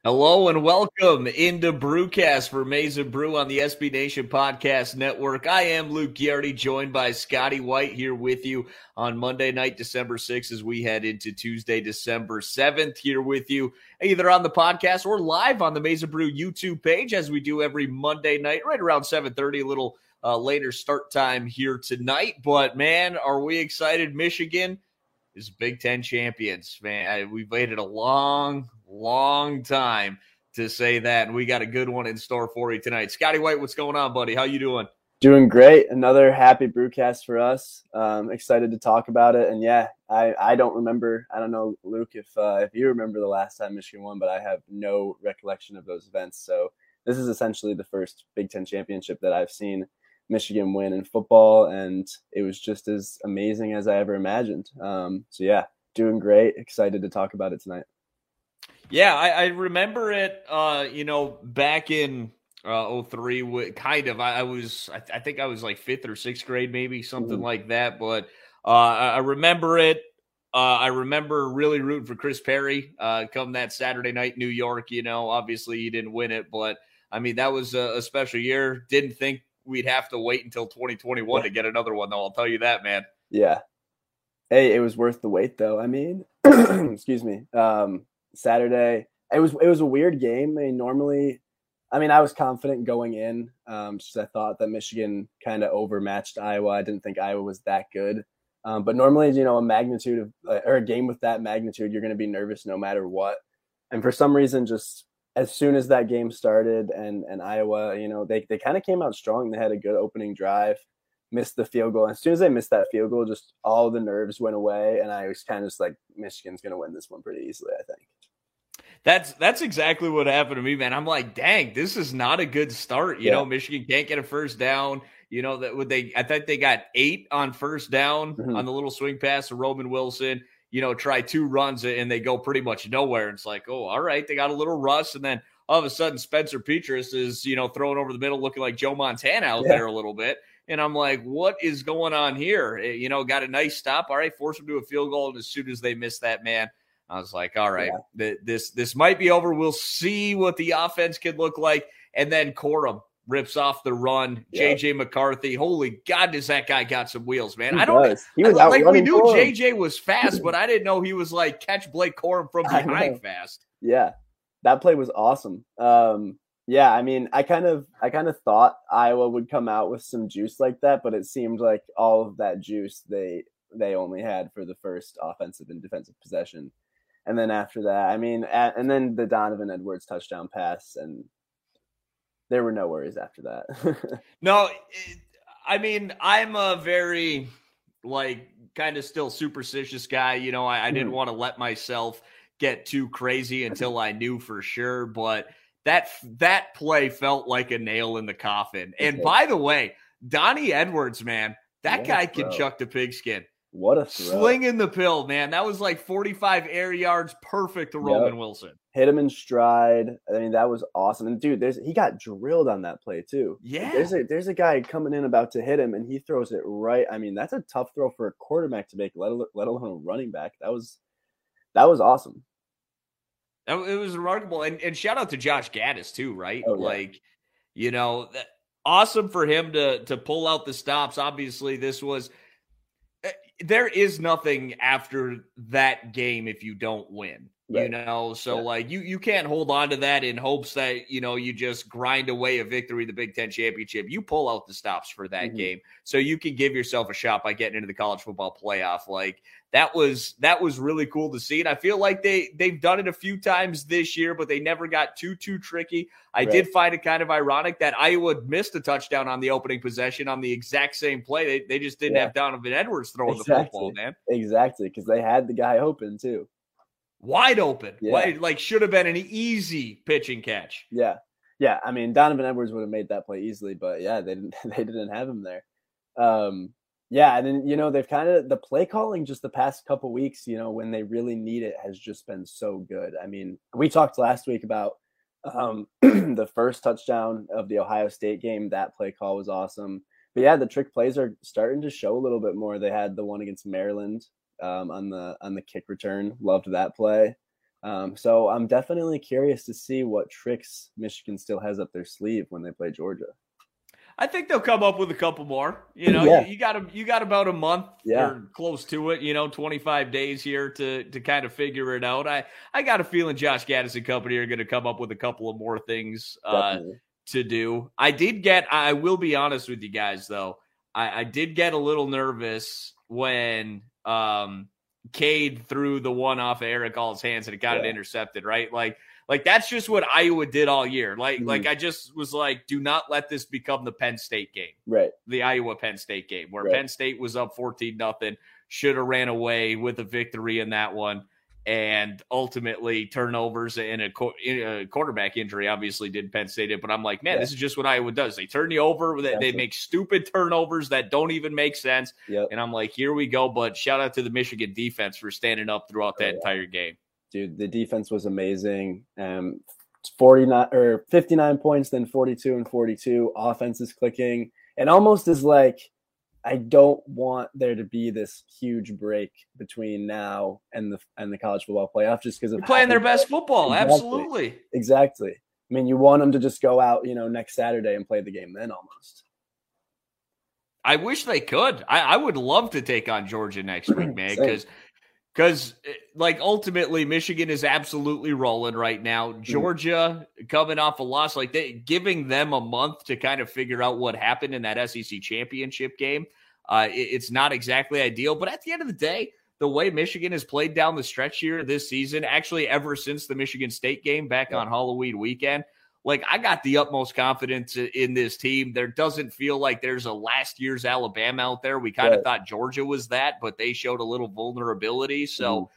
Hello and welcome into Brewcast for Maize n Brew on the SB Nation Podcast Network. I am Luke Ghiardi, joined by Scotty White here with you on Monday night, December 6th, as we head into Tuesday, December 7th, here with you either on the podcast or live on the Maize n Brew YouTube page, as we do every Monday night, right around 7:30, a little later start time here tonight. But, man, are we excited? Michigan is Big Ten champions, man. We've waited a long time to say that, and we got a good one in store for you tonight. Scotty White, what's going on, buddy? How you doing? Doing great. Another happy brewcast for us. Excited to talk about it. And yeah, I don't remember. I don't know, Luke, if you remember the last time Michigan won, but I have no recollection of those events. So this is essentially the first Big Ten championship that I've seen Michigan win in football, and it was just as amazing as I ever imagined. So yeah, doing great. Excited to talk about it tonight. Yeah, I remember it, back in 03, kind of. I think I was like 5th or 6th grade, maybe, something like that. But I remember it. I remember really rooting for Chris Perry come that Saturday night in New York. Obviously he didn't win it, but, I mean, that was a special year. Didn't think we'd have to wait until 2021 to get another one, though. I'll tell you that, man. Yeah. Hey, it was worth the wait, though. I mean, excuse me. Saturday, it was a weird game. I was confident going in, just I thought that Michigan kind of overmatched Iowa. I didn't think Iowa was that good. But normally, a magnitude of or a game with that magnitude, you're going to be nervous no matter what. And for some reason, just as soon as that game started and Iowa, they kind of came out strong. They had a good opening drive, missed the field goal. As soon as they missed that field goal, just all the nerves went away. And I was kind of just like, Michigan's going to win this one pretty easily, I think. That's exactly what happened to me, man. I'm like, dang, this is not a good start. Michigan can't get a first down. I think they got 8 on first down on the little swing pass to Roman Wilson. Try 2 runs and they go pretty much nowhere. It's like, oh, all right, they got a little rust, and then all of a sudden Spencer Petras is throwing over the middle, looking like Joe Montana out there a little bit. And I'm like, what is going on here? Got a nice stop. All right, force them to a field goal, and as soon as they missed that, man, I was like, all right, this might be over. We'll see what the offense could look like. And then Corum rips off the run. J.J. McCarthy, holy God, does that guy got some wheels, man? We knew J.J. was fast, but I didn't know he was like catch Blake Corum from behind fast. Yeah, that play was awesome. I kind of thought Iowa would come out with some juice like that, but it seemed like all of that juice they only had for the first offensive and defensive possession. And then after that, and then the Donovan Edwards touchdown pass, and there were no worries after that. No, I'm a very, kind of still superstitious guy. I didn't want to let myself get too crazy until I knew for sure. But that play felt like a nail in the coffin. And by the way, Donnie Edwards, man, that guy can chuck the pigskin. What a throw. Slinging the pill, man. That was like 45 air yards, perfect to Roman Wilson. Hit him in stride. That was awesome. And dude, he got drilled on that play too. Yeah. There's a guy coming in about to hit him, and he throws it right. That's a tough throw for a quarterback to make, let alone a running back. That was awesome. It was remarkable. And shout out to Josh Gaddis too, right? Oh, yeah. Awesome for him to pull out the stops. Obviously, there is nothing after that game if you don't win, right. So you can't hold on to that in hopes that, you just grind away a victory, the Big Ten championship. You pull out the stops for that game so you can give yourself a shot by getting into the college football playoff. That was really cool to see. And I feel like they've done it a few times this year, but they never got too tricky. I did find it kind of ironic that Iowa missed a touchdown on the opening possession on the exact same play. They just didn't have Donovan Edwards throwing the football, man. Exactly, because they had the guy open too. Wide open. Yeah. Should have been an easy pitching catch. Yeah. Yeah. Donovan Edwards would have made that play easily, but yeah, they didn't have him there. Yeah, and then, they've kind of, the play calling just the past couple weeks, when they really need it, has just been so good. We talked last week about the first touchdown of the Ohio State game. That play call was awesome. But yeah, the trick plays are starting to show a little bit more. They had the one against Maryland on the kick return. Loved that play. So I'm definitely curious to see what tricks Michigan still has up their sleeve when they play Georgia. I think they'll come up with a couple more. You know, Yeah. you got about a month Yeah. or close to it. 25 days here to kind of figure it out. I got a feeling Josh Gaddis and company are going to come up with a couple of more things to do. I will be honest with you guys though. I did get a little nervous when Cade threw the one off of Eric All's hands and it got it intercepted. Right, like that's just what Iowa did all year. Like I just was like, do not let this become the Penn State game. Right. The Iowa Penn State game where Penn State was up 14-0, should have ran away with a victory in that one. And ultimately turnovers and a quarterback injury obviously did Penn State it. But I'm like, man, this is just what Iowa does. They turn you over. They make stupid turnovers that don't even make sense. Yep. And I'm like, here we go. But shout out to the Michigan defense for standing up throughout that entire game. Dude, the defense was amazing. 49 or 59 points, then 42 and 42. Offense is clicking, and almost is like, I don't want there to be this huge break between now and the college football playoff, just because of playing their best football. Exactly. Exactly. I mean, you want them to just go out, next Saturday and play the game then almost. I wish they could. I would love to take on Georgia next week, man, because like ultimately Michigan is absolutely rolling right now. Georgia coming off a loss, like giving them a month to kind of figure out what happened in that SEC championship game. It's not exactly ideal, but at the end of the day, the way Michigan has played down the stretch here this season, actually ever since the Michigan State game back on Halloween weekend, like I got the utmost confidence in this team. There doesn't feel like there's a last year's Alabama out there. We kind of thought Georgia was that, but they showed a little vulnerability. So,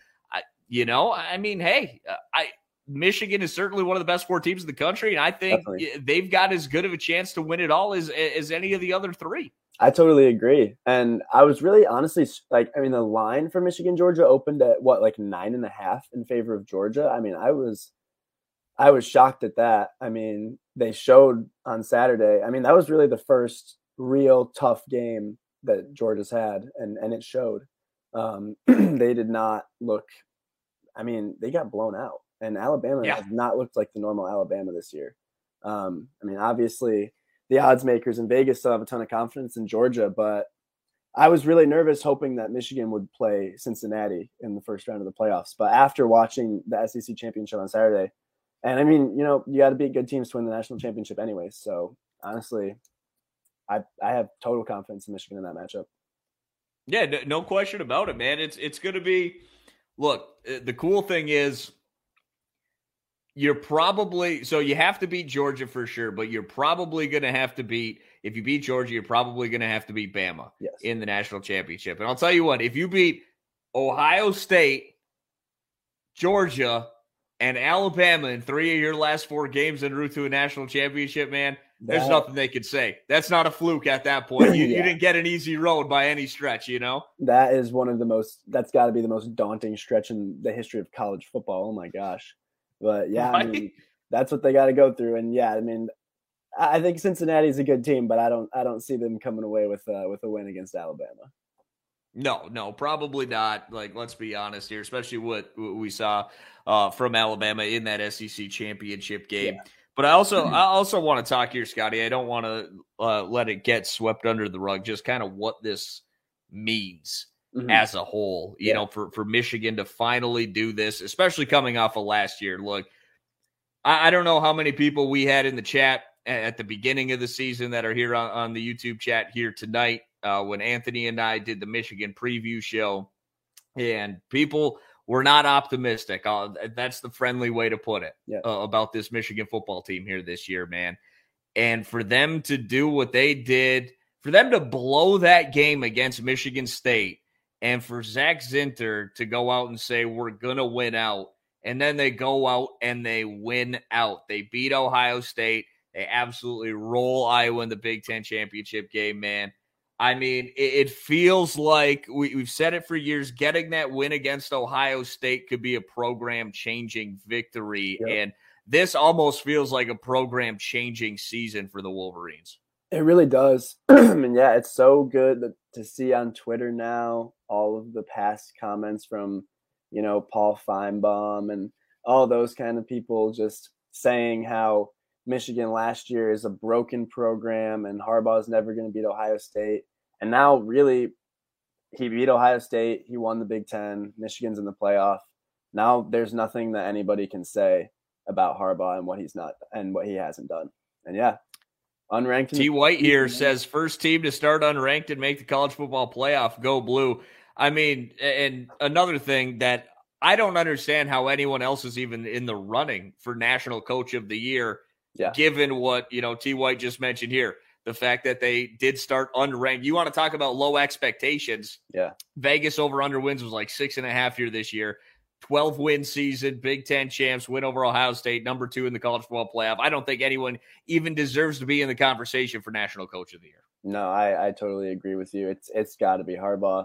Michigan is certainly one of the best 4 teams in the country, and I think they've got as good of a chance to win it all as any of the other 3. I totally agree. And I was really honestly the line for Michigan Georgia opened at 9.5 in favor of Georgia. I mean, I was shocked at that. I mean, they showed on Saturday. I mean, that was really the first real tough game that Georgia's had, and it showed. They did not look – I mean, they got blown out. And Alabama has not looked like the normal Alabama this year. I mean, obviously, the odds makers in Vegas still have a ton of confidence in Georgia, but I was really nervous hoping that Michigan would play Cincinnati in the first round of the playoffs. But after watching the SEC championship on Saturday – and I mean, you got to beat good teams to win the national championship anyways. So honestly, I have total confidence in Michigan in that matchup. Yeah, no question about it, man. It's going to be, look, the cool thing is you have to beat Georgia for sure, but you're probably going to have to beat, if you beat Georgia, you're probably going to have to beat Bama in the national championship. And I'll tell you what, if you beat Ohio State, Georgia, and Alabama in 3 of your last 4 games en route to a national championship, man, there's nothing they could say. That's not a fluke at that point. You didn't get an easy road by any stretch, That is that's got to be the most daunting stretch in the history of college football. Oh my gosh. But yeah, right? I mean, that's what they got to go through. And yeah, I mean, I think Cincinnati's a good team, but I don't see them coming away with a win against Alabama. No, probably not. Like, let's be honest here, especially what we saw from Alabama in that SEC championship game. Yeah. But I also want to talk here, Scotty. I don't want to let it get swept under the rug. Just kind of what this means as a whole, you know, for Michigan to finally do this, especially coming off of last year. Look, I don't know how many people we had in the chat at the beginning of the season that are here on the YouTube chat here tonight. When Anthony and I did the Michigan preview show, and people were not optimistic. That's the friendly way to put it about this Michigan football team here this year, man. And for them to do what they did, for them to blow that game against Michigan State, and for Zach Zinter to go out and say, we're going to win out, and then they go out and they win out. They beat Ohio State. They absolutely roll Iowa in the Big Ten championship game, man. I mean, it feels like we've said it for years. Getting that win against Ohio State could be a program-changing victory, and this almost feels like a program-changing season for the Wolverines. It really does. And yeah, it's so good to see on Twitter now all of the past comments from, Paul Feinbaum and all those kind of people just saying how Michigan last year is a broken program and Harbaugh is never going to beat Ohio State. And now really he beat Ohio State. He won the Big Ten. Michigan's in the playoff. Now there's nothing that anybody can say about Harbaugh and what he's not and what he hasn't done. And yeah, unranked. T. White here says first team to start unranked and make the college football playoff. Go Blue. I mean, and another thing that I don't understand how anyone else is even in the running for National Coach of the Year, given what, T. White just mentioned here. The fact that they did start unranked. You want to talk about low expectations. Yeah. Vegas over-under wins was like 6.5 here this year. 12-win season, Big Ten champs, win over Ohio State, number 2 in the college football playoff. I don't think anyone even deserves to be in the conversation for National Coach of the Year. No, I totally agree with you. It's got to be Harbaugh.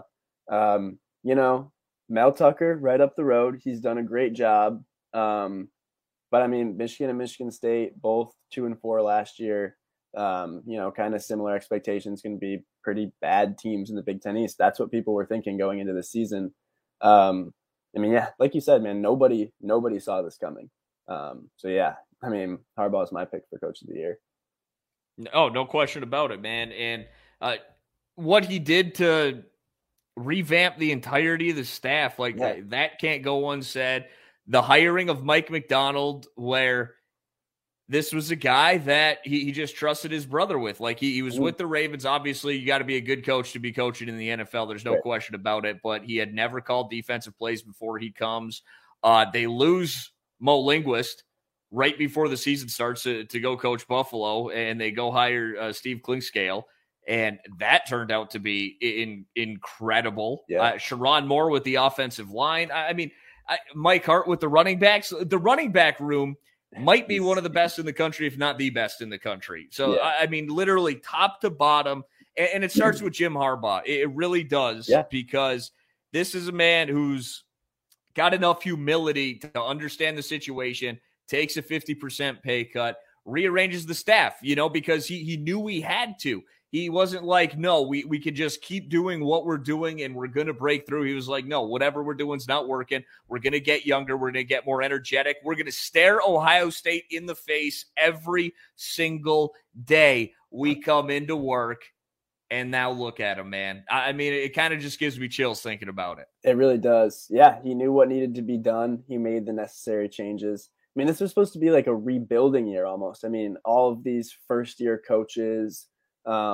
Mel Tucker, right up the road. He's done a great job. But, I mean, Michigan and Michigan State, both 2-4 last year. Kind of similar expectations, going to be pretty bad teams in the Big Ten East. That's what people were thinking going into the season. Like you said, man, nobody saw this coming. Harbaugh is my pick for Coach of the Year. Oh, no question about it, man. And what he did to revamp the entirety of the staff, that can't go unsaid. The hiring of Mike Macdonald, where this was a guy that he just trusted his brother with. Like he was with the Ravens. Obviously, you got to be a good coach to be coaching in the NFL. There's no question about it. But he had never called defensive plays before he comes. They lose Mo Linguist right before the season starts to go coach Buffalo, and they go hire Steve Klingscale. And that turned out to be incredible. Yeah. Sharon Moore with the offensive line. Mike Hart with the running backs. The running back room might be one of the best in the country, if not the best in the country. So, literally top to bottom. And it starts with Jim Harbaugh. It really does, because this is a man who's got enough humility to understand the situation, takes a 50% pay cut, rearranges the staff, because he knew he had to. He wasn't like, no, we could just keep doing what we're doing and we're going to break through. He was like, no, whatever we're doing is not working. We're going to get younger. We're going to get more energetic. We're going to stare Ohio State in the face every single day we come into work. And now look at him, man. It kind of just gives me chills thinking about it. It really does. Yeah, he knew what needed to be done. He made the necessary changes. This was supposed to be like a rebuilding year almost. All of these first-year coaches –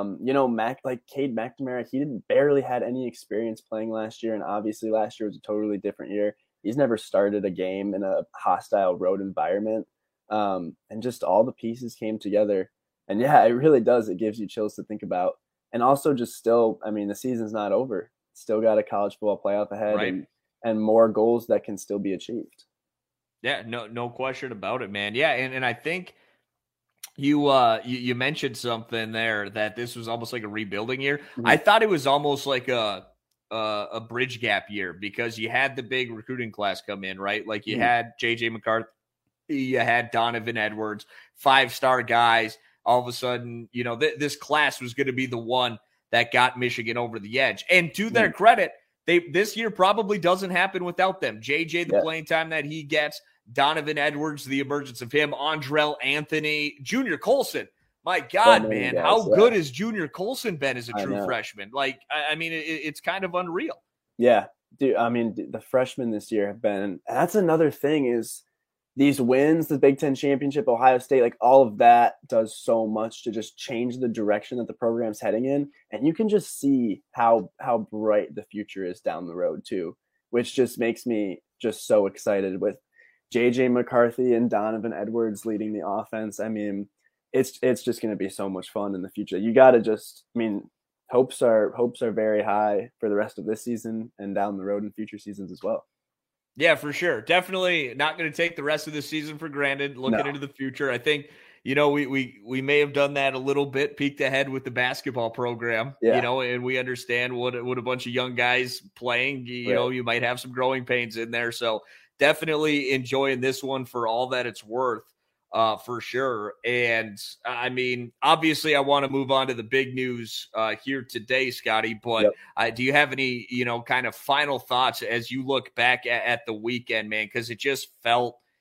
Cade McNamara, he barely had any experience playing last year, and obviously last year was a totally different year. He's never started a game in a hostile road environment, and just all the pieces came together. And yeah, it really does. It gives you chills to think about. And also just still, the season's not over. Still got a college football playoff ahead, right, and more goals that can still be achieved. Yeah, no question about it, man. Yeah, and I think you mentioned something there that this was almost like a rebuilding year. Mm-hmm. I thought it was almost like a bridge gap year, because you had the big recruiting class come in, right? Like you had J.J. McCarthy, you had Donovan Edwards, 5-star guys. All of a sudden, this class was going to be the one that got Michigan over the edge. And to their credit, this year probably doesn't happen without them. J.J., the playing time that he gets, Donovan Edwards, the emergence of him, Andrell Anthony, Junior Colson. My God, man, how good has Junior Colson been as a true freshman? It's kind of unreal. Yeah, dude. The freshmen this year have been. That's another thing is these wins, the Big Ten championship, Ohio State, all of that does so much to just change the direction that the program's heading in, and you can just see how bright the future is down the road too, which just makes me just so excited with J.J. McCarthy and Donovan Edwards leading the offense. It's just going to be so much fun in the future. You got to just, hopes are very high for the rest of this season and down the road in future seasons as well. Yeah, for sure. Definitely not going to take the rest of the season for granted. Looking into the future, I think, we may have done that a little bit, peeked ahead with the basketball program, and we understand what a bunch of young guys playing, you might have some growing pains in there. So definitely enjoying this one for all that it's worth, for sure. And obviously I want to move on to the big news here today, Scotty, but do you have any, kind of final thoughts as you look back at the weekend, man? Because it just felt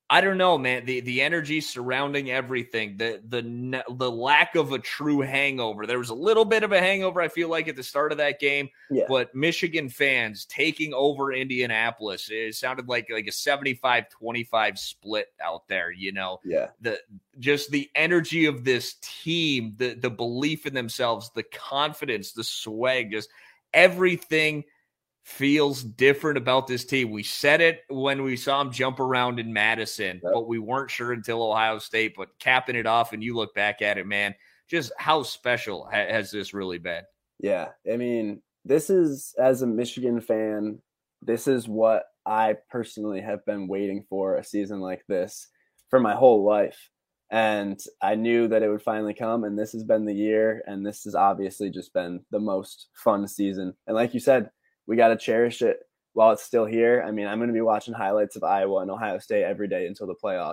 I don't know, man. The energy surrounding everything, the lack of a true hangover. There was a little bit of a hangover, I feel like, at the start of that game. Yeah. But Michigan fans taking over Indianapolis, it sounded like a 75-25 split out there, you know. Yeah. Just the energy of this team, the belief in themselves, the confidence, the swag, just everything feels different about this team. We said it when we saw him jump around in Madison, but we weren't sure until Ohio State. But capping it off, and you look back at it, man, just how special has this really been? Yeah, I mean, this is, as a Michigan fan, this is what I personally have been waiting for, a season like this for my whole life. And I knew that it would finally come, and this has been the year, and this has obviously just been the most fun season. And like you said, we got to cherish it while it's still here. I mean, I'm going to be watching highlights of Iowa and Ohio State every day until the playoff.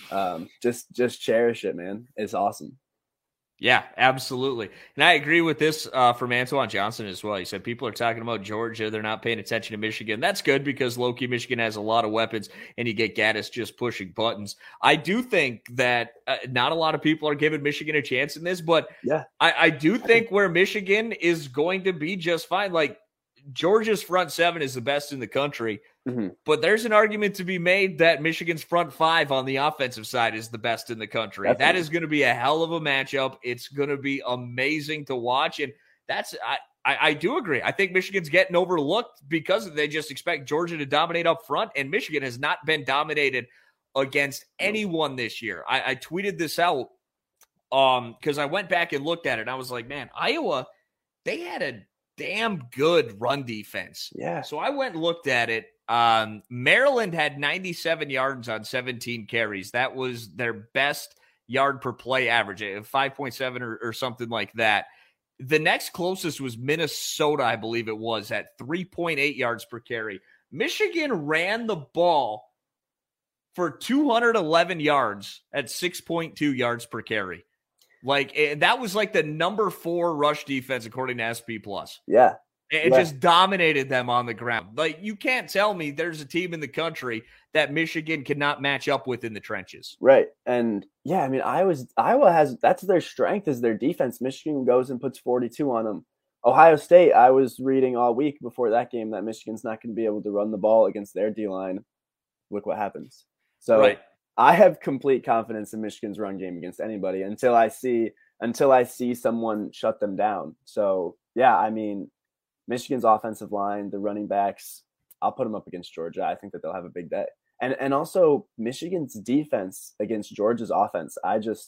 Just cherish it, man. It's awesome. Yeah, absolutely. And I agree with this from Antoine Johnson as well. He said people are talking about Georgia. They're not paying attention to Michigan. That's good because low-key Michigan has a lot of weapons, and you get Gaddis just pushing buttons. I do think that not a lot of people are giving Michigan a chance in this, but yeah, I do think where Michigan is going to be just fine. Like, Georgia's front seven is the best in the country, but there's an argument to be made that Michigan's front five on the offensive side is the best in the country. Definitely. That is going to be a hell of a matchup. It's going to be amazing to watch. And I do agree. I think Michigan's getting overlooked because they just expect Georgia to dominate up front, and Michigan has not been dominated against anyone this year. I tweeted this out because I went back and looked at it, and I was like, man, Iowa, they had a damn good run defense. Yeah. So I went and looked at it. Maryland had 97 yards on 17 carries. That was their best yard per play average, 5.7 or something like that. The next closest was Minnesota, I believe it was, at 3.8 yards per carry. Michigan ran the ball for 211 yards at 6.2 yards per carry. Like, that was like the number 4 rush defense according to SP+. Yeah. It just dominated them on the ground. Like, you can't tell me there's a team in the country that Michigan cannot match up with in the trenches. Right. And yeah, I mean, Iowa has, that's their strength, is their defense. Michigan goes and puts 42 on them. Ohio State, I was reading all week before that game that Michigan's not going to be able to run the ball against their D-line. Look what happens. So right. I have complete confidence in Michigan's run game against anybody until I see someone shut them down. So yeah, I mean, Michigan's offensive line, the running backs, I'll put them up against Georgia. I think that they'll have a big day. And also Michigan's defense against Georgia's offense.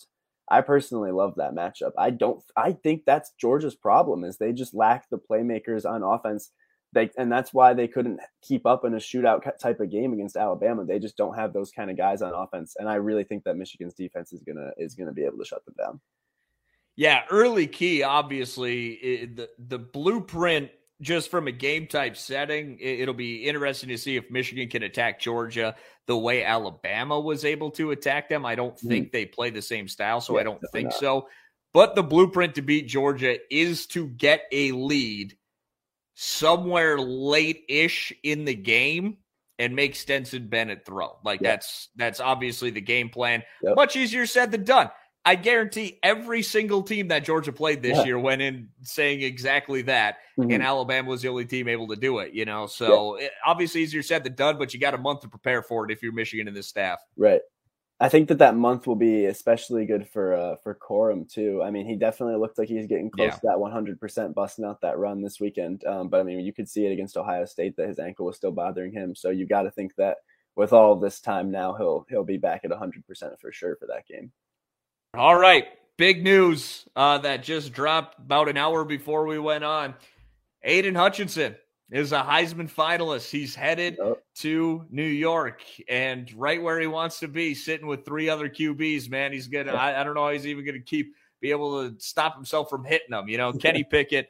I personally love that matchup. I think that's Georgia's problem, is they just lack the playmakers on offense. And that's why they couldn't keep up in a shootout type of game against Alabama. They just don't have those kind of guys on offense. And I really think that Michigan's defense is gonna be able to shut them down. Yeah, early key, obviously, the blueprint, just from a game type setting, it'll be interesting to see if Michigan can attack Georgia the way Alabama was able to attack them. I don't think they play the same style, so I don't think so. But the blueprint to beat Georgia is to get a lead somewhere late-ish in the game and make Stetson Bennett throw. Like, that's obviously the game plan. Yep. Much easier said than done. I guarantee every single team that Georgia played this year went in saying exactly that, and Alabama was the only team able to do it, you know? So obviously easier said than done, but you got a month to prepare for it if you're Michigan and this staff. Right. I think that month will be especially good for Corum too. I mean, he definitely looked like he's getting close to that 100% busting out that run this weekend. But I mean, you could see it against Ohio State that his ankle was still bothering him. So you got to think that with all this time now, he'll be back at 100% for sure for that game. All right. Big news that just dropped about an hour before we went on. Aiden Hutchinson is a Heisman finalist. He's headed to New York, and right where he wants to be, sitting with 3 other QBs, man. He's going to, I don't know how he's even going to be able to stop himself from hitting them. You know, Kenny Pickett,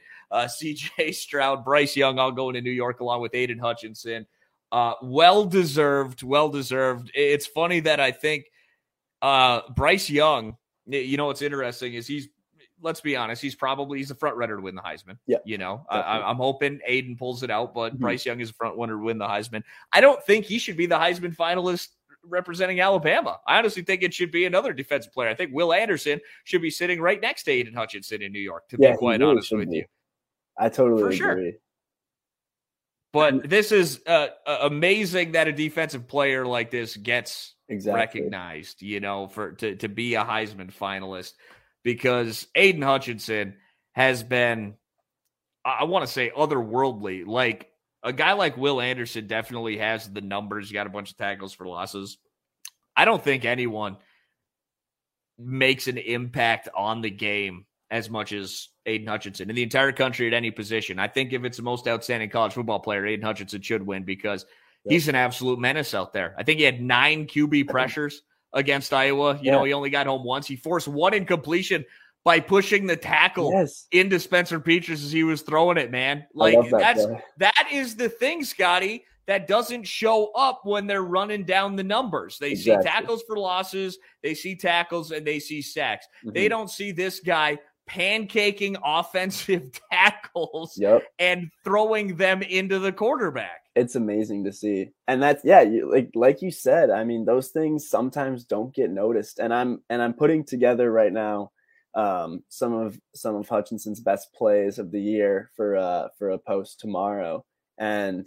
CJ Stroud, Bryce Young, all going to New York along with Aiden Hutchinson. Well-deserved. It's funny that I think Bryce Young, you know, what's interesting is let's be honest, he's the front runner to win the Heisman. Yeah. You know, I'm hoping Aiden pulls it out, but Bryce Young is a front runner to win the Heisman. I don't think he should be the Heisman finalist representing Alabama. I honestly think it should be another defensive player. I think Will Anderson should be sitting right next to Aiden Hutchinson in New York, to be quite really honest with you. I totally agree. Sure. But this is amazing that a defensive player like this gets recognized, you know, to be a Heisman finalist, because Aiden Hutchinson has been, I want to say, otherworldly. Like, a guy like Will Anderson definitely has the numbers. He got a bunch of tackles for losses. I don't think anyone makes an impact on the game as much as Aiden Hutchinson in the entire country at any position. I think if it's the most outstanding college football player, Aiden Hutchinson should win, because he's an absolute menace out there. I think he had 9 QB pressures against Iowa. You know, he only got home once. He forced 1 incompletion by pushing the tackle into Spencer Petras as he was throwing it, man. Like, that is the thing, Scotty, that doesn't show up when they're running down the numbers. They see tackles for losses, they see tackles, and they see sacks. They don't see this guy pancaking offensive tackles and throwing them into the quarterback. It's amazing to see. And that's like you said, I mean, those things sometimes don't get noticed. And I'm putting together right now some of Hutchinson's best plays of the year for a post tomorrow. And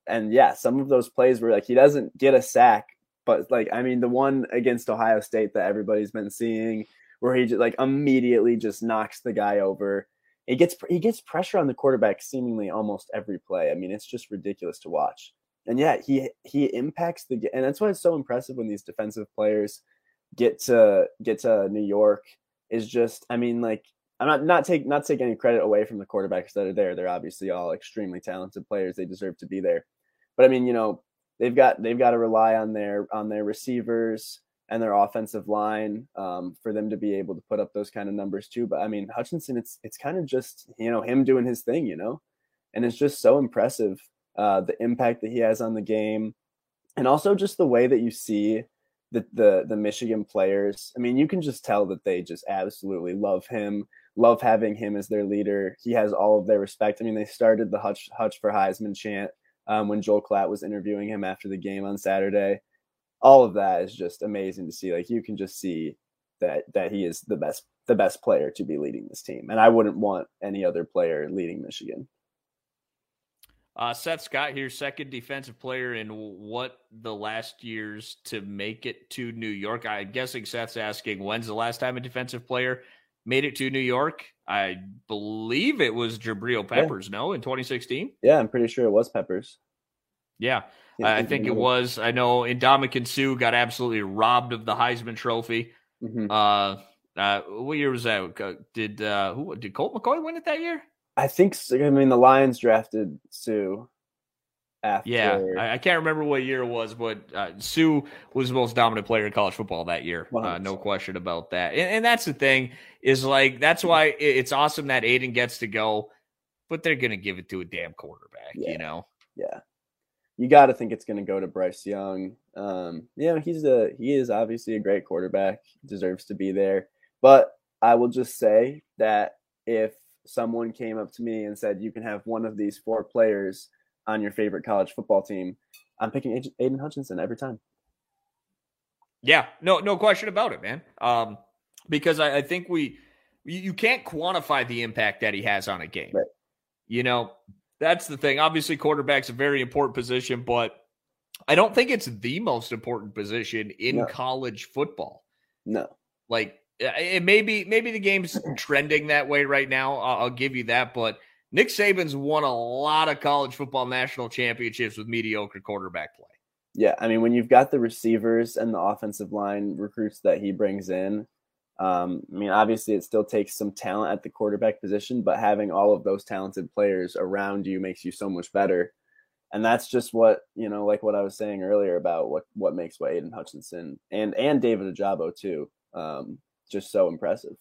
some of those plays were like, he doesn't get a sack, but like, I mean, the one against Ohio State that everybody's been seeing, where he just like immediately just knocks the guy over. He gets pressure on the quarterback seemingly almost every play. I mean, it's just ridiculous to watch. And he impacts the game, and that's why it's so impressive when these defensive players get to New York. Is just, I mean, like, I'm not take any credit away from the quarterbacks that are there. They're obviously all extremely talented players. They deserve to be there. But I mean, you know, they've got to rely on their receivers and their offensive line for them to be able to put up those kind of numbers too. But I mean, Hutchinson, it's kind of just, you know, him doing his thing, you know, and it's just so impressive, the impact that he has on the game, and also just the way that you see the Michigan players. I mean, you can just tell that they just absolutely love him, love having him as their leader. He has all of their respect. I mean, they started the Hutch for Heisman chant when Joel Klatt was interviewing him after the game on Saturday. All of that is just amazing to see. Like, you can just see that he is the best player to be leading this team. And I wouldn't want any other player leading Michigan. Seth Scott here, second defensive player in what the last years to make it to New York. I'm guessing Seth's asking, when's the last time a defensive player made it to New York? I believe it was Jabril Peppers, no, in 2016? Yeah, I'm pretty sure it was Peppers. Yeah, I think it was. I know Ndamukong Suh got absolutely robbed of the Heisman Trophy. What year was that? Did Colt McCoy win it that year? I think so. I mean, the Lions drafted Suh after. Yeah, I can't remember what year it was, but Suh was the most dominant player in college football that year. No question about that. And that's the thing, is like, that's why it's awesome that Aiden gets to go, but they're going to give it to a damn quarterback, you know? Yeah. You got to think it's going to go to Bryce Young. He is obviously a great quarterback, deserves to be there. But I will just say that if someone came up to me and said, you can have one of these 4 players on your favorite college football team, I'm picking Aiden Hutchinson every time. Yeah, no question about it, man. Because I think you can't quantify the impact that he has on a game. Right. You know, that's the thing. Obviously, quarterback's a very important position, but I don't think it's the most important position in college football. No. Like, maybe the game's trending that way right now. I'll give you that. But Nick Saban's won a lot of college football national championships with mediocre quarterback play. Yeah, I mean, when you've got the receivers and the offensive line recruits that he brings in, I mean, obviously it still takes some talent at the quarterback position, but having all of those talented players around you makes you so much better. And that's just what, you know, like what I was saying earlier about what makes Aiden Hutchinson and David Ojabo too, just so impressive.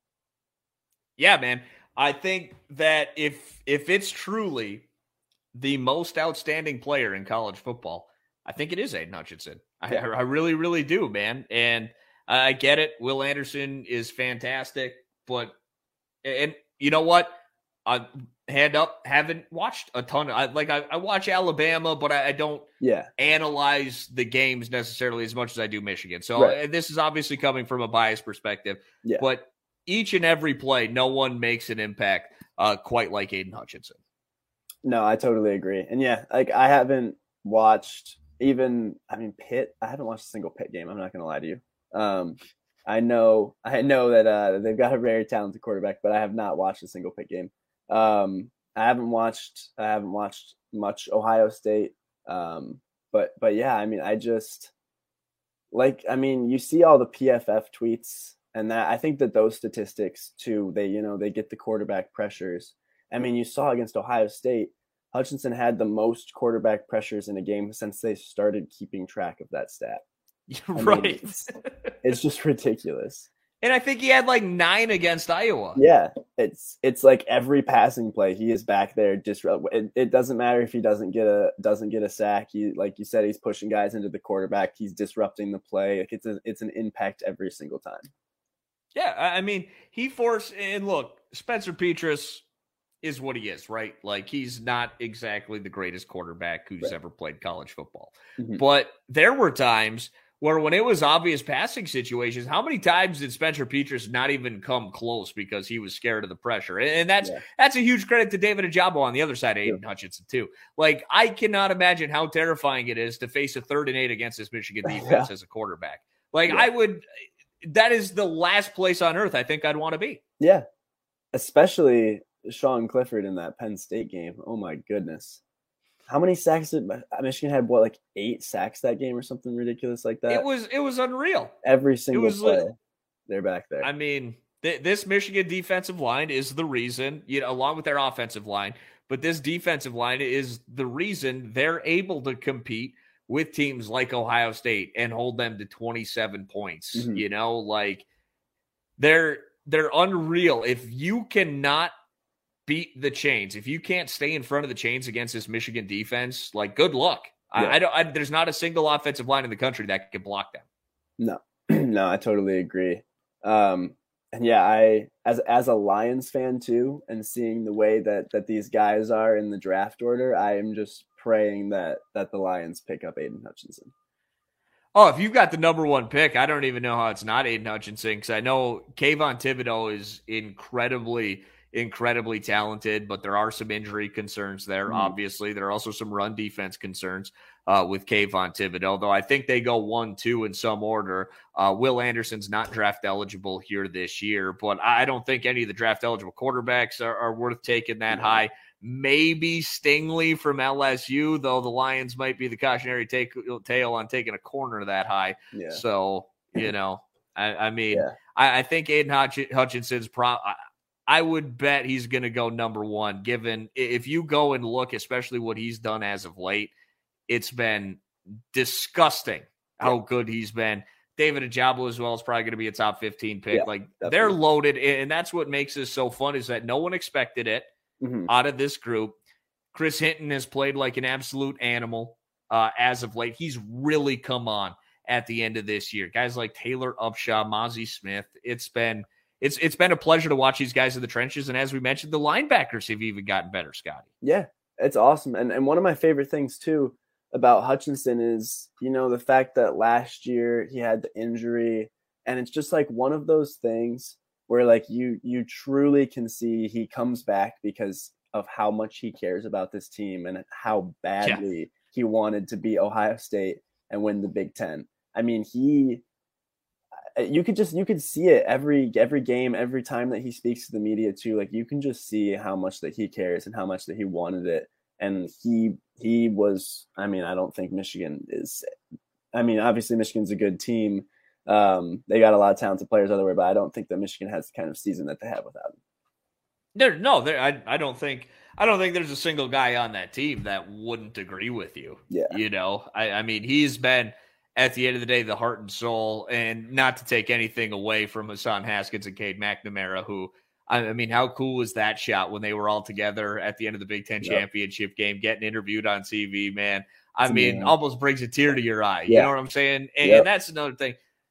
Yeah, man. I think that if it's truly the most outstanding player in college football, I think it is Aiden Hutchinson. I really, really do, man. And I get it. Will Anderson is fantastic, but and you know what? hand up, haven't watched a ton. I watch Alabama, but I don't analyze the games necessarily as much as I do Michigan. So this is obviously coming from a biased perspective. Yeah. But each and every play, no one makes an impact quite like Aiden Hutchinson. No, I totally agree. And I haven't watched Pitt. I haven't watched a single Pitt game. I'm not going to lie to you. I know that they've got a very talented quarterback, but I have not watched a single Pitt game. I haven't watched much Ohio State. But yeah, you see all the PFF tweets, and that I think that those statistics too, they get the quarterback pressures. You saw against Ohio State, Hutchinson had the most quarterback pressures in a game since they started keeping track of that stat. Right. It's just ridiculous. And I think he had 9 against Iowa. Yeah, it's like every passing play he is back there. It doesn't matter if he doesn't get a sack. He, like you said, he's pushing guys into the quarterback. He's disrupting the play. It's an impact every single time. Yeah, he forced. And look, Spencer Petras is what he is, right? He's not exactly the greatest quarterback who's ever played college football. Mm-hmm. But there were times where when it was obvious passing situations, how many times did Spencer Petras not even come close because he was scared of the pressure? And that's a huge credit to David Ojabo on the other side of Aiden Hutchinson too. I cannot imagine how terrifying it is to face a 3rd and 8 against this Michigan defense as a quarterback. That is the last place on earth I think I'd want to be. Yeah, especially Sean Clifford in that Penn State game. Oh my goodness. How many sacks did Michigan had? 8 sacks that game or something ridiculous like that? It was unreal. Every single play, they're back there. This Michigan defensive line is the reason, along with their offensive line, but this defensive line is the reason they're able to compete with teams like Ohio State and hold them to 27 points. Mm-hmm. They're unreal. If you cannot beat the chains, if you can't stay in front of the chains against this Michigan defense, good luck. Yeah. There's not a single offensive line in the country that can block them. No, I totally agree. And yeah, as a Lions fan too, and seeing the way that these guys are in the draft order, I am just praying that the Lions pick up Aiden Hutchinson. Oh, if you've got the number 1 pick, I don't even know how it's not Aiden Hutchinson, because I know Kayvon Thibodeaux is incredibly talented, but there are some injury concerns there. Mm-hmm. Obviously, there are also some run defense concerns with Kayvon Thibodeaux, though I think they go 1-2 in some order. Will Anderson's not draft eligible here this year, but I don't think any of the draft eligible quarterbacks are worth taking that high. Maybe Stingley from LSU, though the Lions might be the cautionary tale on taking a corner that high. Yeah. So, I think Aiden Hutchinson's I would bet he's going to go number 1, given if you go and look, especially what he's done as of late, it's been disgusting how good he's been. David Ojabo as well is probably going to be a top 15 pick. They're loaded, and that's what makes this so fun is that no one expected it out of this group. Chris Hinton has played like an absolute animal as of late. He's really come on at the end of this year. Guys like Taylor Upshaw, Mozzie Smith, it's been a pleasure to watch these guys in the trenches. And as we mentioned, the linebackers have even gotten better, Scotty. Yeah, it's awesome. And one of my favorite things, too, about Hutchinson is, the fact that last year he had the injury. And it's just one of those things where you truly can see he comes back because of how much he cares about this team and how badly he wanted to beat Ohio State and win the Big Ten. You could see it every game, every time that he speaks to the media too. You can just see how much that he cares and how much that he wanted it. And he was, I don't think Michigan is, obviously Michigan's a good team. They got a lot of talented players everywhere, but I don't think that Michigan has the kind of season that they have without him. I don't think there's a single guy on that team that wouldn't agree with you. Yeah. He's been, at the end of the day, the heart and soul, and not to take anything away from Hassan Haskins and Cade McNamara, who, how cool was that shot when they were all together at the end of the Big Ten championship game, getting interviewed on TV, man. Almost brings a tear to your eye. You know what I'm saying? And that's another thing.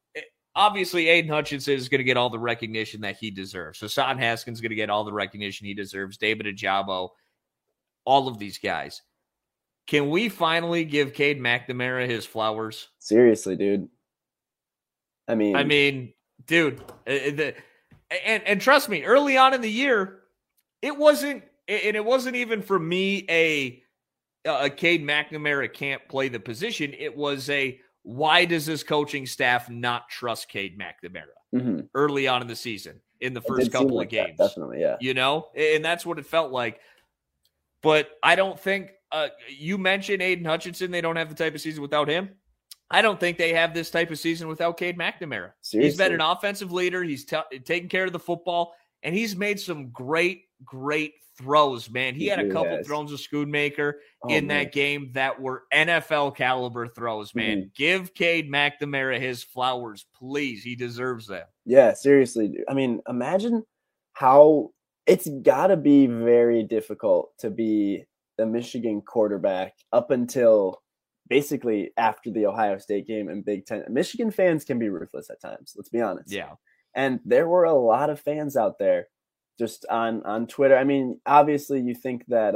obviously Aiden Hutchinson is going to get all the recognition that he deserves. Hassan Haskins is going to get all the recognition he deserves. David Ojabo, all of these guys. Can we finally give Cade McNamara his flowers? Seriously, dude. I mean, dude, and trust me, early on in the year, it wasn't even for me a Cade McNamara can't play the position. It was why does this coaching staff not trust Cade McNamara early on in the season in the first couple of games? Definitely, yeah. And that's what it felt like. But I don't think you mentioned Aiden Hutchinson. They don't have the type of season without him. I don't think they have this type of season without Cade McNamara. Seriously? He's been an offensive leader. He's taking care of the football, and he's made some great throws, man. He had a couple throws of Schoonmaker in that game that were NFL caliber throws, man. Give Cade McNamara his flowers, please. He deserves them. Yeah, seriously. I mean, imagine how it's got to be very difficult to be the Michigan quarterback up until basically after the Ohio State game and Big Ten. Michigan fans can be ruthless at times, let's be honest. Yeah. And there were a lot of fans out there just on Twitter. I mean, obviously you think that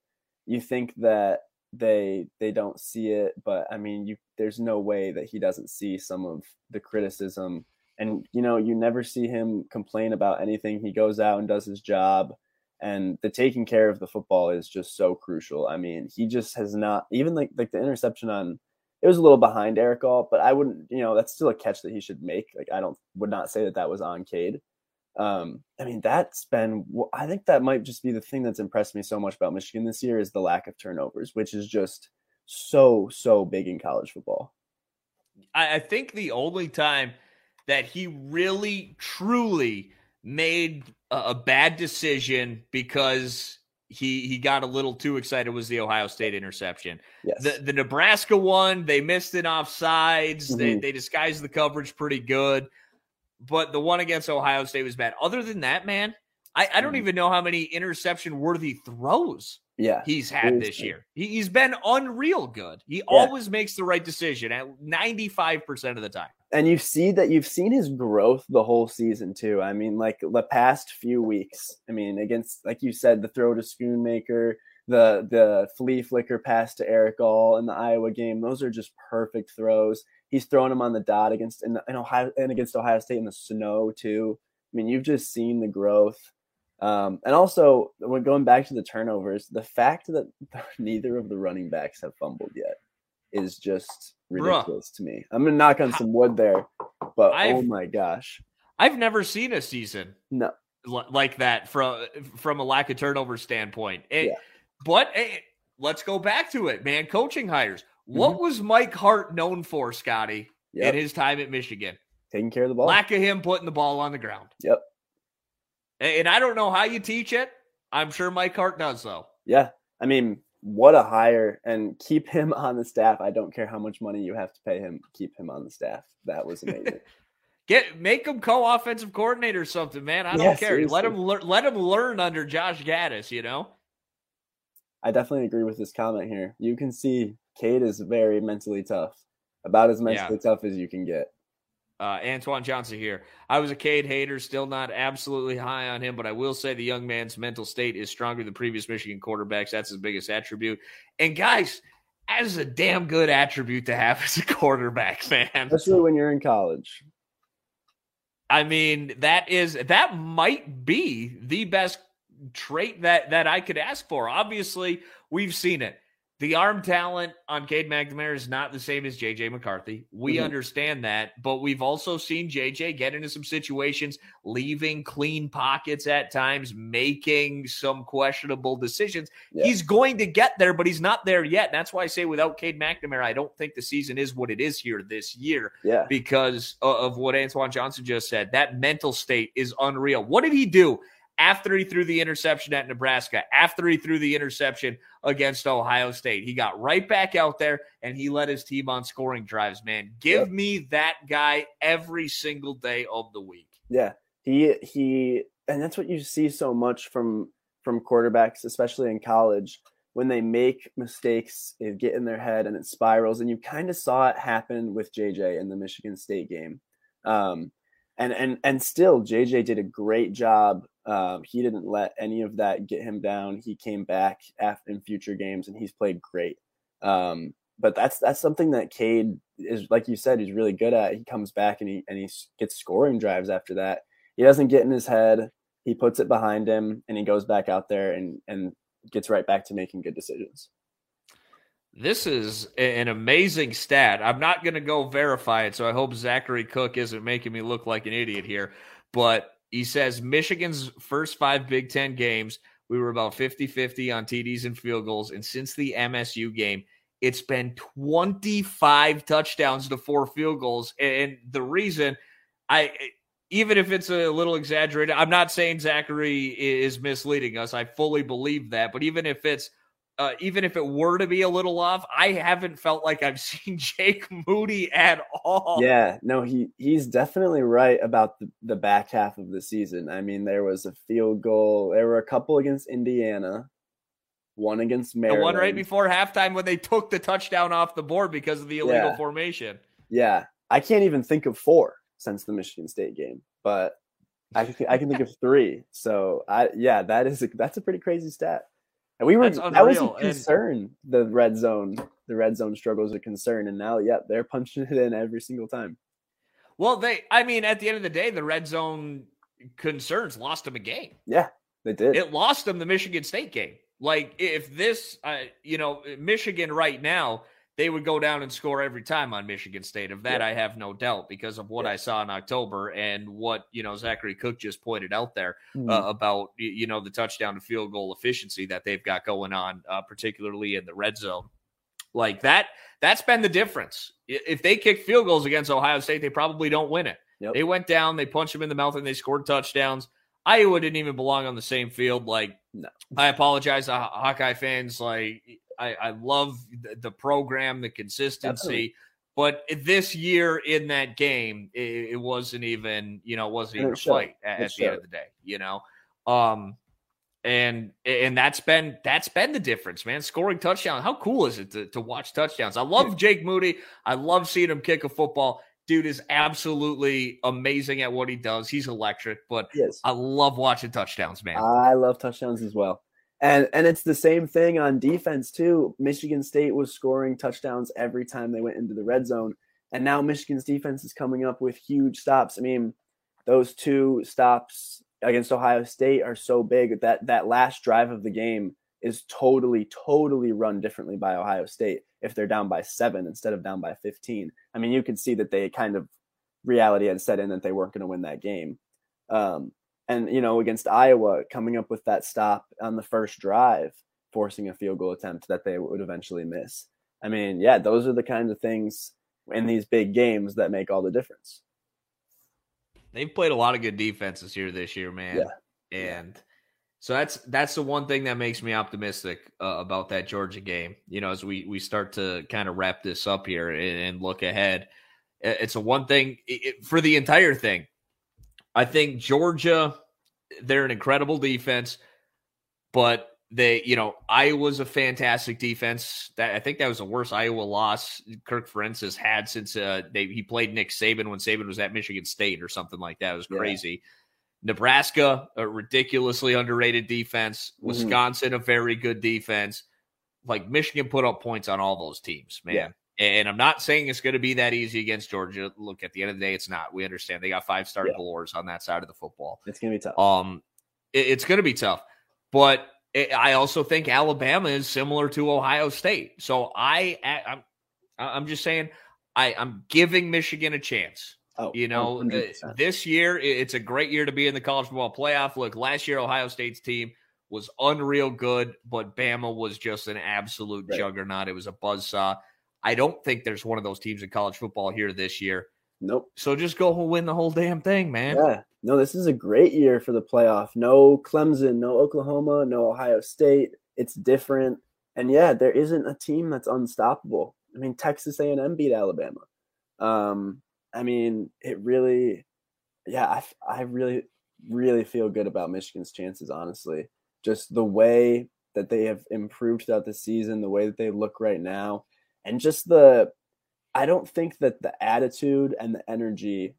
they don't see it, but I mean, there's no way that he doesn't see some of the criticism. And you never see him complain about anything. He goes out and does his job, and the taking care of the football is just so crucial. I mean, he just has not, even like the interception it was a little behind Eric All, but I wouldn't, that's still a catch that he should make. Like, would not say that was on Cade. I mean, I think that might just be the thing that's impressed me so much about Michigan this year is the lack of turnovers, which is just so big in college football. I think the only time that he really, truly made a bad decision because he got a little too excited was the Ohio State interception. Yes. The Nebraska one, they missed it offsides. They disguised the coverage pretty good. But the one against Ohio State was bad. Other than that, man, I don't even know how many interception-worthy throws he's had this year. He's been unreal good. He always makes the right decision at 95% of the time. And you've seen his growth the whole season too. I mean, like the past few weeks. I mean, against, like you said, the throw to Schoonmaker, the flea flicker pass to Eric All in the Iowa game. Those are just perfect throws. He's throwing them on the dot against Ohio State in the snow too. I mean, you've just seen the growth. And also, when going back to the turnovers, the fact that neither of the running backs have fumbled yet is just ridiculous to me. I'm going to knock on some wood there, but oh my gosh. I've never seen a season like that from a lack of turnover standpoint. But let's go back to it, man. Coaching hires. What was Mike Hart known for, Scotty, in his time at Michigan? Taking care of the ball. Lack of him putting the ball on the ground. Yep. And I don't know how you teach it. I'm sure Mike Hart does, though. Yeah. I mean, what a hire. And keep him on the staff. I don't care how much money you have to pay him. Keep him on the staff. That was amazing. Make him co-offensive coordinator or something, man. I don't care. Seriously. Let him learn under Josh Gaddis, I definitely agree with this comment here. You can see Cade is very mentally tough. About as mentally tough as you can get. Antoine Johnson here. I was a Cade hater, still not absolutely high on him, but I will say the young man's mental state is stronger than previous Michigan quarterbacks. That's his biggest attribute. And guys, that is a damn good attribute to have as a quarterback, man. Especially when you're in college. I mean, that might be the best trait that I could ask for. Obviously, we've seen it. The arm talent on Cade McNamara is not the same as J.J. McCarthy. We understand that, but we've also seen J.J. get into some situations, leaving clean pockets at times, making some questionable decisions. Yeah. He's going to get there, but he's not there yet. That's why I say without Cade McNamara, I don't think the season is what it is here this year because of what Antoine Johnson just said. That mental state is unreal. What did he do after he threw the interception at Nebraska, after he threw the interception against Ohio State? He got right back out there, and he led his team on scoring drives, man. Give me that guy every single day of the week. Yeah, he and that's what you see so much from quarterbacks, especially in college, when they make mistakes, they get in their head and it spirals, and you kind of saw it happen with JJ in the Michigan State game. And still, JJ did a great job. He didn't let any of that get him down. He came back in future games, and he's played great. But that's something that Cade is, like you said, he's really good at. He comes back and he gets scoring drives after that. He doesn't get in his head. He puts it behind him, and he goes back out there and gets right back to making good decisions. This is an amazing stat. I'm not going to go verify it, so I hope Zachary Cook isn't making me look like an idiot here. But he says Michigan's first 5 Big Ten games, we were about 50-50 on TDs and field goals. And since the MSU game, it's been 25 touchdowns to 4 field goals. And the reason even if it's a little exaggerated, I'm not saying Zachary is misleading us. I fully believe that. But even if it were to be a little off, I haven't felt like I've seen Jake Moody at all. Yeah, no, he's definitely right about the back half of the season. I mean, there was a field goal. There were a couple against Indiana, one against Maryland. The one right before halftime when they took the touchdown off the board because of the illegal formation. Yeah, I can't even think of 4 since the Michigan State game, but I can think of 3. So that's a pretty crazy stat. And that was a concern. The red zone struggle is a concern, and now they're punching it in every single time. Well, at the end of the day, the red zone concerns lost them a game. Yeah, they did. It lost them the Michigan State game. Like if this, Michigan right now, they would go down and score every time on Michigan State. Of that, I have no doubt because of what I saw in October and what, Zachary Cook just pointed out there about, the touchdown to field goal efficiency that they've got going on, particularly in the red zone. Like that's been the difference. If they kick field goals against Ohio State, they probably don't win it. Yep. They went down, they punched them in the mouth, and they scored touchdowns. Iowa didn't even belong on the same field. Like, no. I apologize to Hawkeye fans. Like, I love the program, the consistency. Absolutely. But this year in that game, it wasn't even, wasn't even a fight at the end of the day, And that's been the difference, man. Scoring touchdowns. How cool is it to watch touchdowns? I love Jake Moody. I love seeing him kick a football. Dude is absolutely amazing at what he does. He's electric, but I love watching touchdowns, man. I love touchdowns as well. And it's the same thing on defense too. Michigan State was scoring touchdowns every time they went into the red zone. And now Michigan's defense is coming up with huge stops. I mean, those 2 stops against Ohio State are so big that last drive of the game is totally run differently by Ohio State if they're down by 7 instead of down by 15. I mean, you could see that they kind of reality had set in that they weren't going to win that game. And, against Iowa, coming up with that stop on the first drive, forcing a field goal attempt that they would eventually miss. I mean, those are the kinds of things in these big games that make all the difference. They've played a lot of good defenses here this year, man. Yeah. And so that's the one thing that makes me optimistic about that Georgia game. As we start to kind of wrap this up here and look ahead, it's a one thing for the entire thing. I think Georgia, they're an incredible defense, but Iowa's a fantastic defense. I think that was the worst Iowa loss Kirk Ferentz has had since he played Nick Saban when Saban was at Michigan State or something like that. It was crazy. Nebraska, a ridiculously underrated defense. Wisconsin, a very good defense. Like Michigan put up points on all those teams, man. Yeah. And I'm not saying it's going to be that easy against Georgia. Look, at the end of the day, it's not. We understand they got 5-star galores on that side of the football. It's going to be tough. It's going to be tough. But I also think Alabama is similar to Ohio State. So I'm just saying I'm giving Michigan a chance. Oh, this year, it's a great year to be in the college football playoff. Look, last year, Ohio State's team was unreal good, but Bama was just an absolute juggernaut. It was a buzzsaw. I don't think there's one of those teams in college football here this year. Nope. So just go win the whole damn thing, man. Yeah. No, this is a great year for the playoff. No Clemson, no Oklahoma, no Ohio State. It's different. And there isn't a team that's unstoppable. I mean, Texas A&M beat Alabama. I mean, it really, I really, really feel good about Michigan's chances, honestly. Just the way that they have improved throughout the season, the way that they look right now, and just I don't think that the attitude and the energy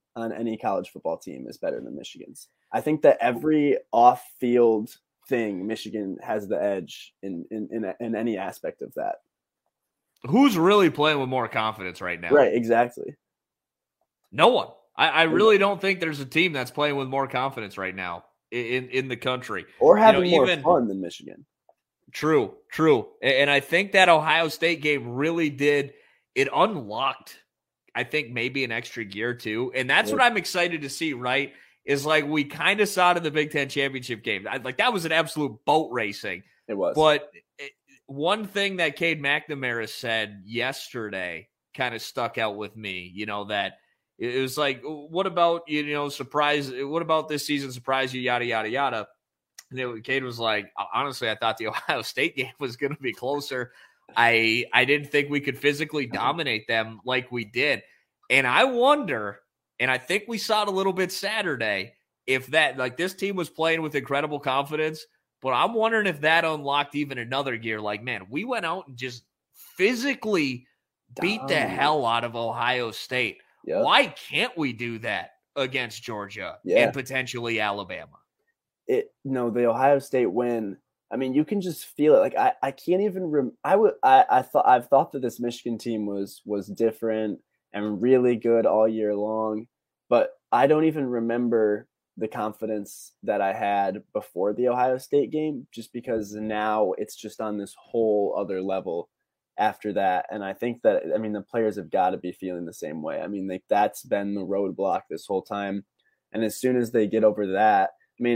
on any college football team is better than Michigan's. I think that every off-field thing, Michigan has the edge in any aspect of that. Who's really playing with more confidence right now? Right, exactly. No one. I really don't think there's a team that's playing with more confidence right now in the country. Or having more fun than Michigan. True. And I think that Ohio State game really did. It unlocked, I think, maybe an extra gear too. And that's what I'm excited to see, right? Is like we kind of saw it in the Big Ten championship game. Like that was an absolute boat racing. It was. But one thing that Cade McNamara said yesterday kind of stuck out with me, that it was like, what about, surprise? What about this season surprise you, yada, yada, yada. And Cade was like, honestly, I thought the Ohio State game was going to be closer. I didn't think we could physically dominate them like we did. And I wonder, and I think we saw it a little bit Saturday, if that, like this team was playing with incredible confidence, but I'm wondering if that unlocked even another gear. Like, man, we went out and just physically beat the hell out of Ohio State. Yep. Why can't we do that against Georgia and potentially Alabama? The Ohio State win. I mean, you can just feel it. Like I can't even. I've thought that this Michigan team was different and really good all year long, but I don't even remember the confidence that I had before the Ohio State game, just because now it's just on this whole other level after that. And I think that, the players have got to be feeling the same way. I mean, like that's been the roadblock this whole time. And as soon as they get over that,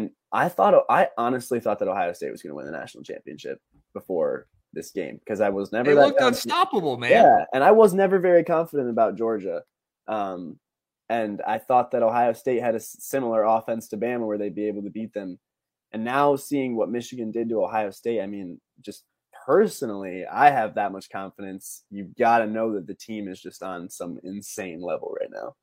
I honestly thought that Ohio State was going to win the national championship before this game, because I was never. They looked unstoppable, man. Yeah, and I was never very confident about Georgia. And I thought that Ohio State had a similar offense to Bama where they'd be able to beat them. And now seeing what Michigan did to Ohio State, just personally, I have that much confidence. You've got to know that the team is just on some insane level right now.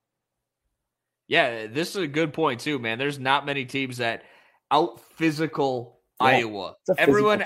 Yeah, this is a good point too, man. There's not many teams that out physical Iowa. Everyone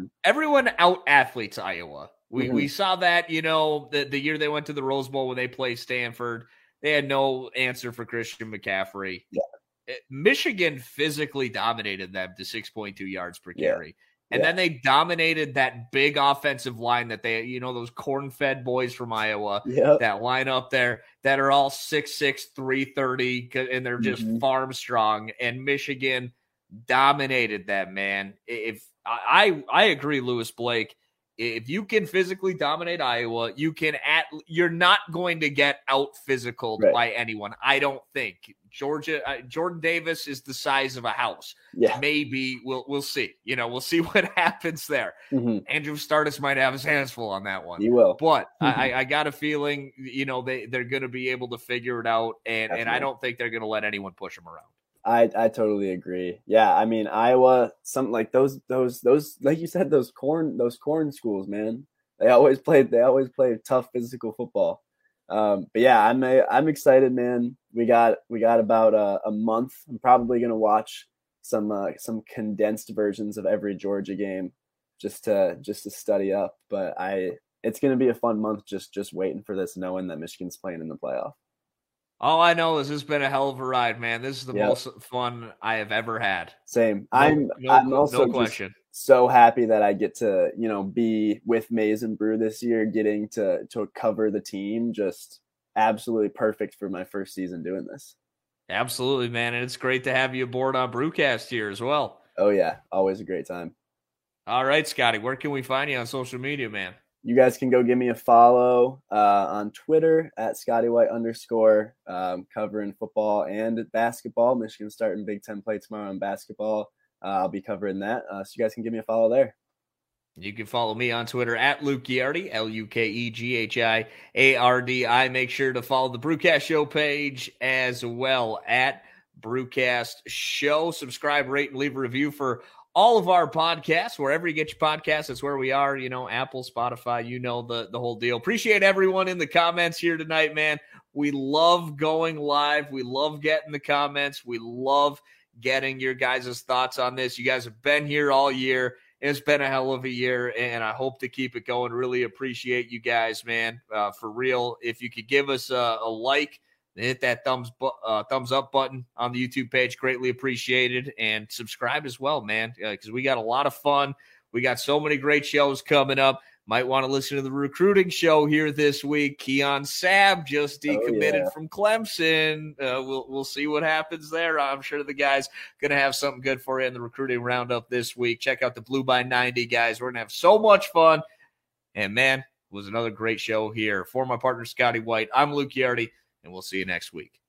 out athletes Iowa. We saw that, the year they went to the Rose Bowl when they played Stanford. They had no answer for Christian McCaffrey. Yeah. Michigan physically dominated them to 6.2 yards per carry. And then they dominated that big offensive line that they, those corn-fed boys from Iowa that line up there that are all 6'6", 330, and they're just farm strong. And Michigan dominated them, man. If I agree, Lewis Blake. If you can physically dominate Iowa, you're not going to get out physical by anyone. I don't think. Jordan Davis is the size of a house. Yeah. Maybe we'll see. We'll see what happens there. Andrew Stardust might have his hands full on that one. He will. But I got a feeling, they're going to be able to figure it out, and I don't think they're going to let anyone push them around. I totally agree. Yeah, Iowa, something like those like you said, those corn schools, man. They always played tough physical football. But yeah, I'm excited, man. We got about a month. I'm probably gonna watch some condensed versions of every Georgia game just to study up. But it's gonna be a fun month just waiting for this, knowing that Michigan's playing in the playoff. All I know is this has been a hell of a ride, man. This is the most fun I have ever had. Same. I'm also just so happy that I get to, be with Maize and Brew this year, getting to cover the team. Just absolutely perfect for my first season doing this. Absolutely, man. And it's great to have you aboard on Brewcast here as well. Oh, yeah. Always a great time. All right, Scotty. Where can we find you on social media, man? You guys can go give me a follow on Twitter at @ScottyWhite_, covering football and basketball. Michigan's starting Big Ten play tomorrow on basketball. I'll be covering that. So you guys can give me a follow there. You can follow me on Twitter at Luke Ghiardi, LUKEGHIARDI. Make sure to follow the Brewcast Show page as well at Brewcast Show. Subscribe, rate, and leave a review for all of our podcasts. Wherever you get your podcasts, that's where we are. Apple, Spotify, the whole deal. Appreciate everyone in the comments here tonight, man. We love going live. We love getting the comments. We love getting your guys' thoughts on this. You guys have been here all year. It's been a hell of a year, and I hope to keep it going. Really appreciate you guys, man, for real. If you could give us a like hit that thumbs up button on the YouTube page. Greatly appreciated. And subscribe as well, man, because we got a lot of fun. We got so many great shows coming up. Might want to listen to the recruiting show here this week. Keon Sabb just decommitted from Clemson. We'll see what happens there. I'm sure the guy's going to have something good for you in the recruiting roundup this week. Check out the Blue by 90, guys. We're going to have so much fun. And, man, it was another great show here. For my partner, Scotty White, I'm Luke Yardy, and we'll see you next week.